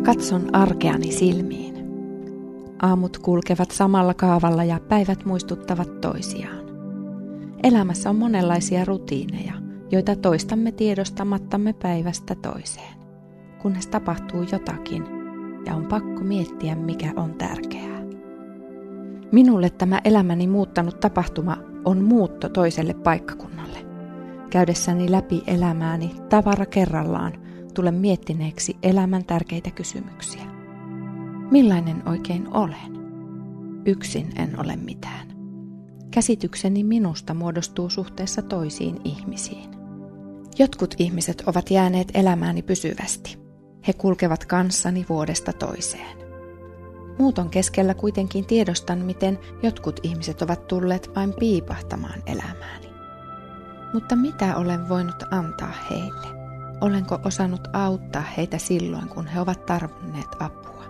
Katson arkeani silmiin. Aamut kulkevat samalla kaavalla ja päivät muistuttavat toisiaan. Elämässä on monenlaisia rutiineja, joita toistamme tiedostamattamme päivästä toiseen, kunnes tapahtuu jotakin ja on pakko miettiä, mikä on tärkeää. Minulle tämä elämäni muuttanut tapahtuma on muutto toiselle paikkakunnalle. Käydessäni läpi elämääni tavara kerrallaan tulen miettineeksi elämän tärkeitä kysymyksiä. Millainen oikein olen? Yksin en ole mitään. Käsitykseni minusta muodostuu suhteessa toisiin ihmisiin. Jotkut ihmiset ovat jääneet elämääni pysyvästi. He kulkevat kanssani vuodesta toiseen. Muuton keskellä kuitenkin tiedostan, miten jotkut ihmiset ovat tulleet vain piipahtamaan elämääni. Mutta mitä olen voinut antaa heille? Olenko osannut auttaa heitä silloin, kun he ovat tarvinneet apua?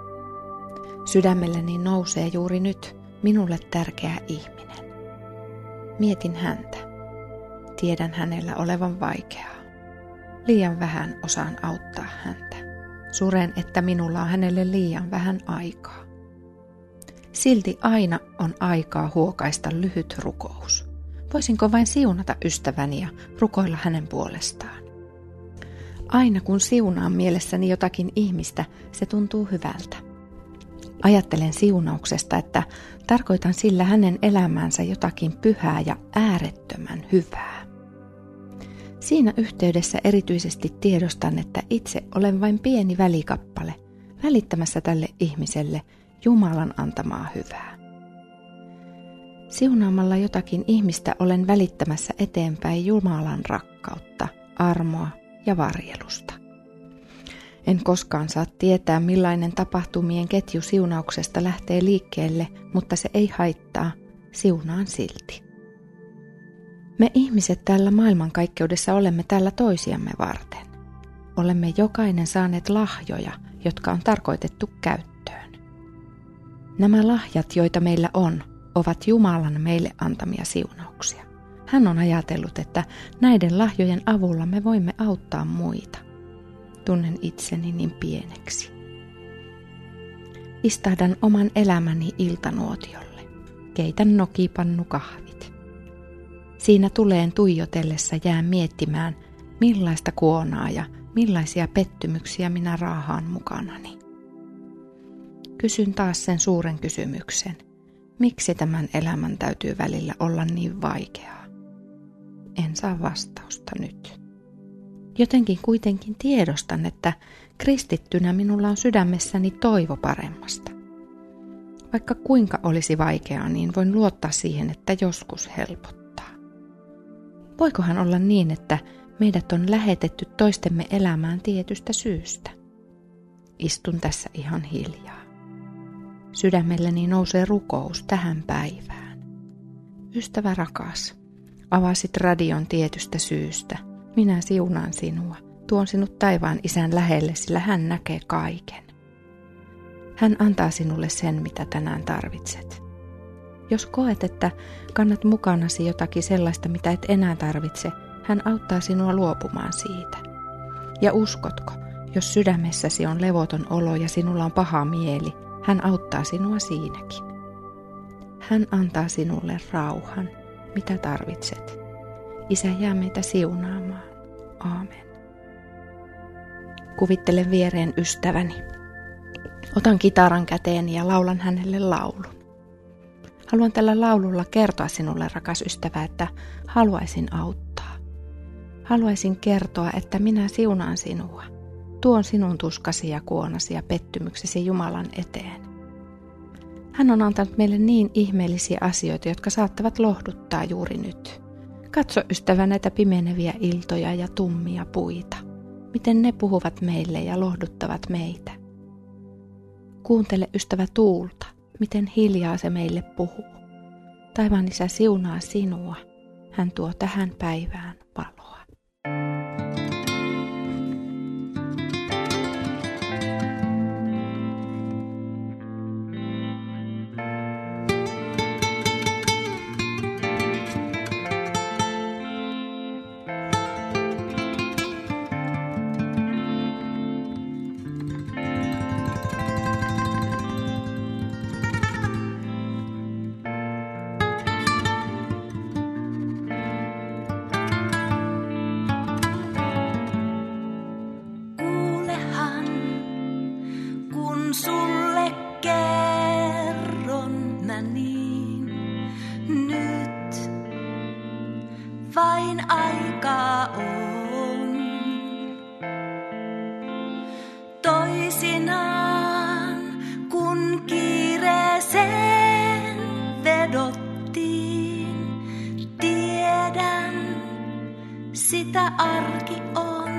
Sydämelleni nousee juuri nyt minulle tärkeä ihminen. Mietin häntä. Tiedän hänellä olevan vaikeaa. Liian vähän osaan auttaa häntä. Suren, että minulla on hänelle liian vähän aikaa. Silti aina on aikaa huokaista lyhyt rukous. Voisinko vain siunata ystäväni ja rukoilla hänen puolestaan? Aina kun siunaan mielessäni jotakin ihmistä, se tuntuu hyvältä. Ajattelen siunauksesta, että tarkoitan sillä hänen elämäänsä jotakin pyhää ja äärettömän hyvää. Siinä yhteydessä erityisesti tiedostan, että itse olen vain pieni välikappale, välittämässä tälle ihmiselle Jumalan antamaa hyvää. Siunaamalla jotakin ihmistä olen välittämässä eteenpäin Jumalan rakkautta, armoa ja varjelusta. En koskaan saa tietää, millainen tapahtumien ketju siunauksesta lähtee liikkeelle, mutta se ei haittaa, siunaan silti. Me ihmiset täällä maailmankaikkeudessa olemme täällä toisiamme varten. Olemme jokainen saaneet lahjoja, jotka on tarkoitettu käyttöön. Nämä lahjat, joita meillä on, ovat Jumalan meille antamia siunauksia. Hän on ajatellut, että näiden lahjojen avulla me voimme auttaa muita. Tunnen itseni niin pieneksi. Istahdan oman elämäni iltanuotiolle. Keitän nokipannukahvit. Siinä tuleen tuijotellessa jään miettimään, millaista kuonaa ja millaisia pettymyksiä minä raahaan mukanani. Kysyn taas sen suuren kysymyksen. Miksi tämän elämän täytyy välillä olla niin vaikeaa? En saa vastausta nyt. Jotenkin kuitenkin tiedostan, että kristittynä minulla on sydämessäni toivo paremmasta. Vaikka kuinka olisi vaikeaa, niin voin luottaa siihen, että joskus helpottaa. Voikohan olla niin, että meidät on lähetetty toistemme elämään tietystä syystä? Istun tässä ihan hiljaa. Sydämelleni nousee rukous tähän päivään. Ystävä rakas, avasit radion tietystä syystä. Minä siunaan sinua, tuon sinut taivaan Isän lähelle, sillä hän näkee kaiken. Hän antaa sinulle sen, mitä tänään tarvitset. Jos koet, että kannat mukanasi jotakin sellaista, mitä et enää tarvitse, hän auttaa sinua luopumaan siitä. Ja uskotko, jos sydämessäsi on levoton olo ja sinulla on paha mieli, hän auttaa sinua siinäkin. Hän antaa sinulle rauhan, mitä tarvitset. Isä jää meitä siunaamaan. Aamen. Kuvittelen viereen ystäväni. Otan kitaran käteeni ja laulan hänelle laulun. Haluan tällä laululla kertoa sinulle, rakas ystävä, että haluaisin auttaa. Haluaisin kertoa, että minä siunaan sinua. Tuon sinun tuskasi ja kuonasi ja pettymyksesi Jumalan eteen. Hän on antanut meille niin ihmeellisiä asioita, jotka saattavat lohduttaa juuri nyt. Katso, ystävä, näitä pimeneviä iltoja ja tummia puita. Miten ne puhuvat meille ja lohduttavat meitä. Kuuntele, ystävä, tuulta, miten hiljaa se meille puhuu. Taivaan Isä siunaa sinua. Hän tuo tähän päivään valoa. vain aikaa on. Toisinaan, kun kiireeseen vedottiin, tiedän, sitä arki on.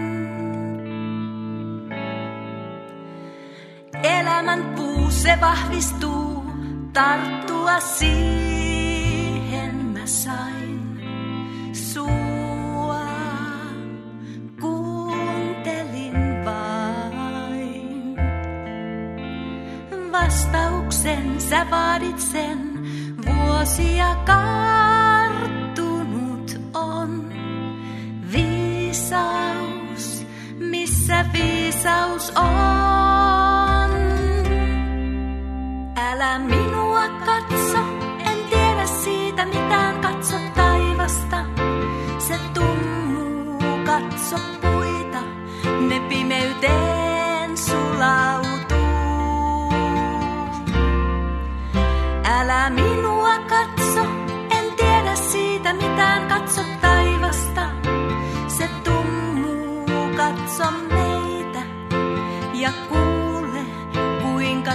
Elämän puu se vahvistuu, tarttua siihen mä sain. Sua kuuntelin vain. Vastauksen sä vaadit sen, vuosia karttunut on. Viisaus, missä viisaus on? Älä minua katso, en tiedä siitä mitään, katso taivasta. Se tummuu, katso puita, ne pimeyteen sulautuu. Älä minua katso, en tiedä siitä mitään, katso taivasta. Se tummuu, katso meitä ja kuule kuinka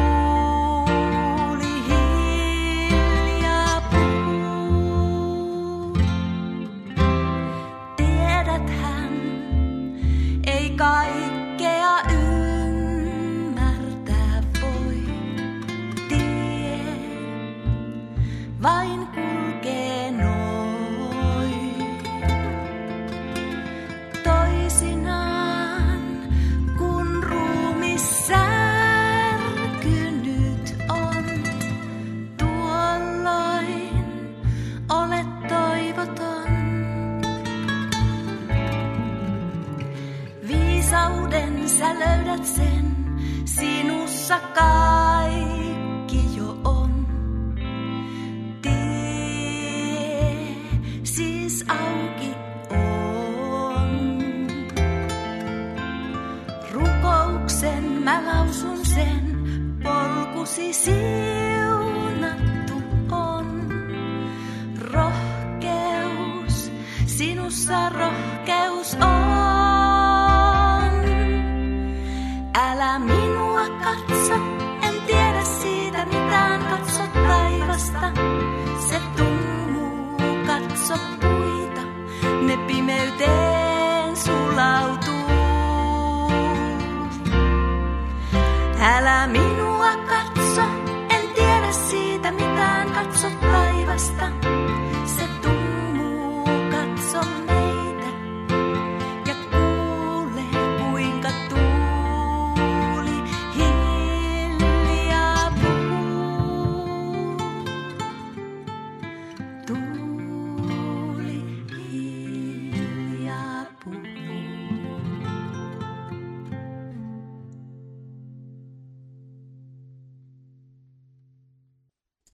tuuli hiljaa puhuu. Tiedäthän, ei kaikkea ymmärtää voi. Tie vain kulkee noin. Toisinaan, kun ruumis särkynyt on, tuolloin olet toivoton. Viisauden sä löydät sen, sinussa kaikki jo on. Tie siis auki on. Rukouksen mä lausun sen, polkusi siunattu on. Rohkeus, sinussa rohkeus on. Älä minua katso, en tiedä siitä mitään, katso taivasta. Se tummuu, katso puita, ne pimeyteen sulautuu. Älä minua katso, en tiedä siitä mitään, katso taivasta.